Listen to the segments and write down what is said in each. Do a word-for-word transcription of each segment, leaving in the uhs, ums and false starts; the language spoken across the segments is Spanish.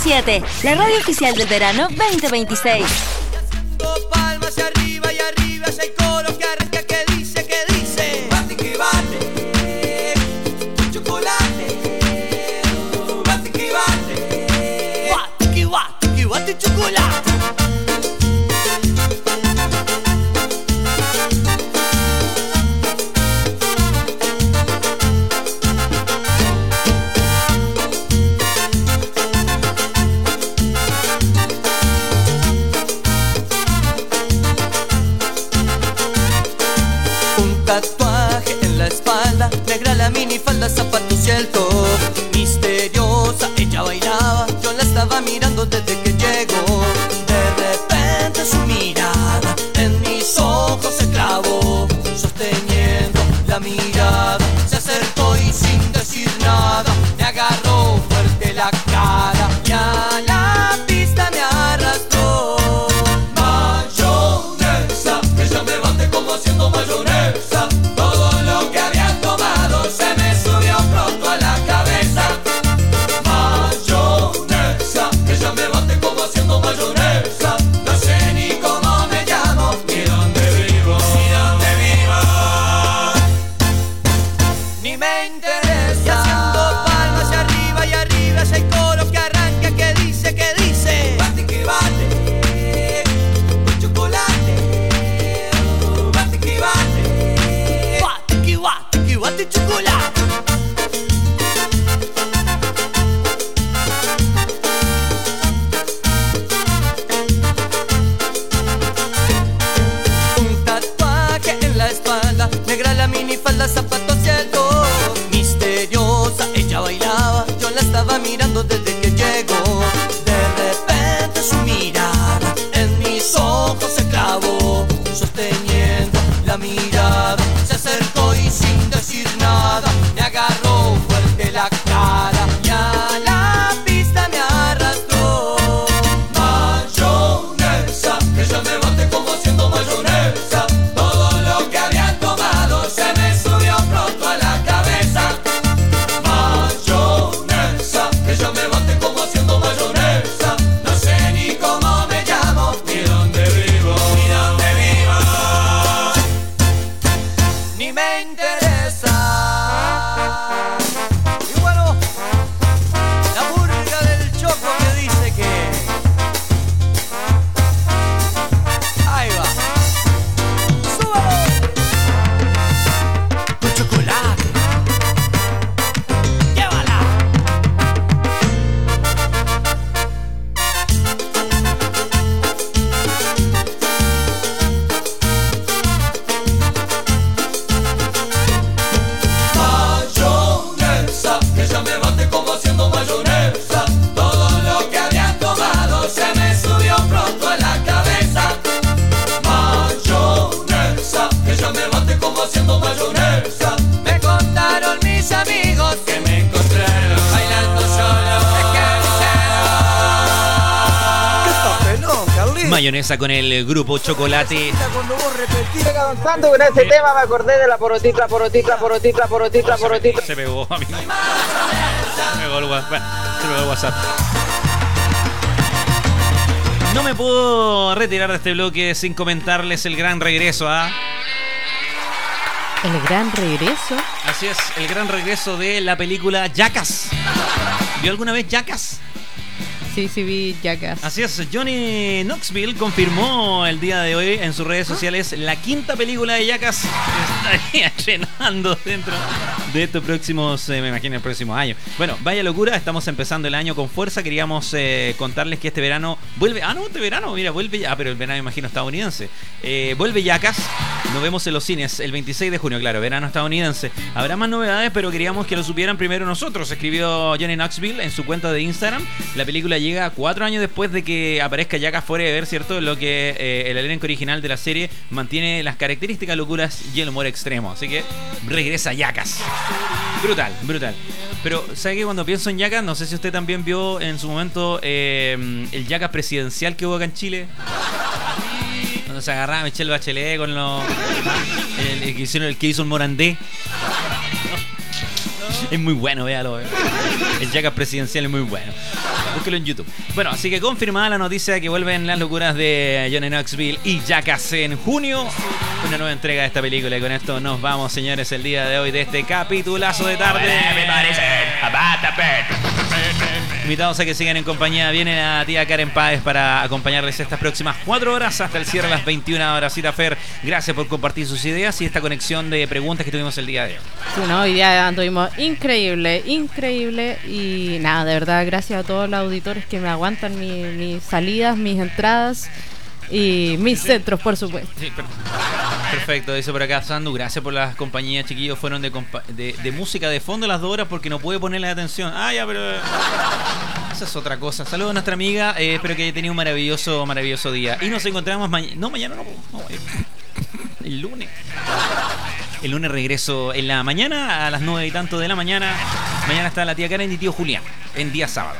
siete, la radio oficial del verano veinte veintiséis. Haciendo palmas y arriba y arriba, si hay coro que arranca que dice, que dice. Bate que bate, chocolate, bate que bate, bate que bate, que bate chocolate. Tatuaje en la espalda, negra la minifalda, zapatos y el top. Misteriosa, ella bailaba, yo la estaba mirando desde que llegó. De repente su mirada en mis ojos se clavó, sosteniendo la mirada, se acercó y sin decir nada me agarró fuerte la cara y a la pista me arrastró. Mayonesa, ella me bate como haciendo mayonesa. Todo lo que había tomado se me subió pronto a la cabeza. Mayonesa, ella me bate como haciendo mayonesa. No sé ni cómo me llamo, ni dónde vivo, ni dónde vivo, ni me interesa. Y haciendo palmas y arriba y arriba, si hay coro que arranca que dice, que dice. Bate que bate, con chocolate, bate que bate, bate que bate, que bate chocolate. Un tatuaje en la espalda, negra la minifalda, zapatos y el top. Misteriosa, ella bailaba, yo la estaba mirando desde que llegó. De repente su mirada en mis ojos se clavó, sosteniendo la mirada, se acercó y sin decir nada me agarró fuerte la cara y a la pista me arrastró. Mayonesa, ella me bate como haciendo mayonesa. Todo lo que había tomado se me subió pronto a la cabeza. Mayonesa, ella me bate como haciendo mayonesa. No sé ni cómo me llamo, ni dónde vivo, ni dónde vivo, ni me interesa. Y bueno, la murga del Choco me dice que ahí va. ¡Súbalo! Con chocolate. ¡Llévala! Mayonesa, ella me bate como haciendo mayonesa. Todo lo que había tomado se me subió pronto a la cabeza. Mayonesa, ella me bate como haciendo mayonesa. Me contaron mis amigos que me encontraron bailando solo. Es que ¿Qué papelón, Carlito? Mayonesa con el grupo Chocolate. Cuando vos repetís. Avanzando con ese tema me acordé de la porotita, porotita, porotita, porotita, porotita. Se pegó, amigo. Se me pegó el WhatsApp. Bueno, se me pegó el WhatsApp. No me puedo retirar de este bloque sin comentarles el gran regreso, ¿ah? El gran regreso. Así es, el gran regreso de la película Jackass. ¿Vio alguna vez Jackass? Sí, sí vi Jackass. Así es, Johnny Knoxville confirmó el día de hoy en sus redes sociales la quinta película de Jackass que estaría estrenando dentro de estos próximos, eh, me imagino, el próximo año. Bueno, vaya locura, estamos empezando el año con fuerza. Queríamos eh, contarles que este verano vuelve, ah no, este verano, mira, vuelve, ah, pero el verano me imagino estadounidense. Eh, vuelve Jackass, nos vemos en los cines el veintiséis de junio, claro, verano estadounidense. Habrá más novedades, pero queríamos que lo supieran primero nosotros. Escribió Johnny Knoxville en su cuenta de Instagram. La película llega cuatro años después de que aparezca Jackass Forever, ¿cierto? Lo que eh, el elenco original de la serie mantiene las características locuras y el humor extremo. Así que regresa Jackass. Brutal, brutal. Pero, ¿sabe qué? Cuando pienso en Jackass, no sé si usted también vio en su momento eh, el Jackass presidencial que hubo acá en Chile. Cuando se agarraba a Michelle Bachelet con los... El, el, que hicieron, el que hizo un Morandé. Es muy bueno, véalo. El Jackass presidencial es muy bueno. Búsquelo en YouTube. Bueno, así que confirmada la noticia de que vuelven las locuras de Johnny Knoxville y Jackass en junio. Una nueva entrega de esta película. Y con esto nos vamos, señores, el día de hoy de este capitulazo de tarde. Invitados a que sigan en compañía. Viene la tía Karen Páez para acompañarles estas próximas cuatro horas hasta el cierre a las veintiuna horas. Cita Fer, gracias por compartir sus ideas y esta conexión de preguntas que tuvimos el día de hoy. Sí, no, hoy día anduvimos increíble, increíble. Y nada, de verdad, gracias a todos los auditores que me aguantan mi, mis salidas, mis entradas y mis centros, por supuesto. Sí, per- perfecto, dice por acá Sandu, gracias por las compañías, chiquillos, fueron de, compa- de, de música de fondo las dos horas porque no pude ponerle atención. Ah, ya, pero esa es otra cosa. Saludos a nuestra amiga, eh, espero que haya tenido un maravilloso, maravilloso día. Y nos encontramos mañana, no, mañana no, no, el lunes. El lunes regreso en la mañana, a las nueve y tanto de la mañana. Mañana está la tía Karen y tío Julián, en día sábado.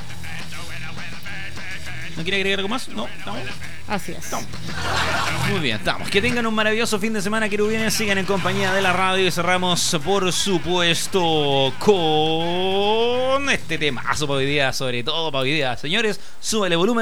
¿No quiere agregar algo más? No, estamos. Así es. Muy bien, estamos. Que tengan un maravilloso fin de semana, querubines. Sigan en compañía de la radio y cerramos, por supuesto, con este temazo para hoy día, sobre todo para hoy día. Señores, súbele volumen.